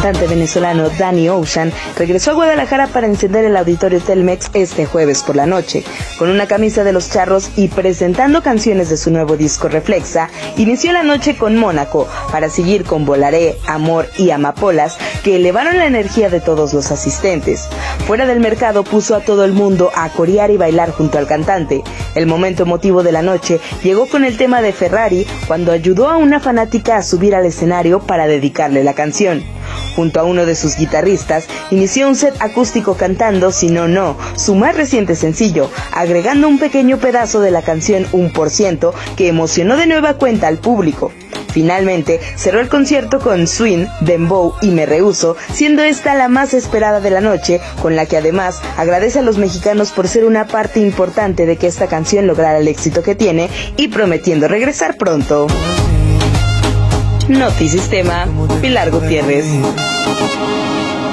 cantante venezolano Danny Ocean regresó a Guadalajara para encender el auditorio Telmex este jueves por la noche. Con una camisa de Los Charros y presentando canciones de su nuevo disco Reflexa, inició la noche con Mónaco, para seguir con Volaré, Amor y Amapolas, que elevaron la energía de todos los asistentes. Fuera del mercado puso a todo el mundo a corear y bailar junto al cantante. El momento emotivo de la noche llegó con el tema de Ferrari, cuando ayudó a una fanática a subir al escenario para dedicarle la canción. Junto a uno de sus guitarristas, inició un set acústico cantando Si No No, su más reciente sencillo, agregando un pequeño pedazo de la canción 1%, que emocionó de nueva cuenta al público. Finalmente, cerró el concierto con Swing, Dembow y Me Rehuso, siendo esta la más esperada de la noche, con la que además agradece a los mexicanos por ser una parte importante de que esta canción lograra el éxito que tiene y prometiendo regresar pronto. Notisistema, Pilar Gutiérrez.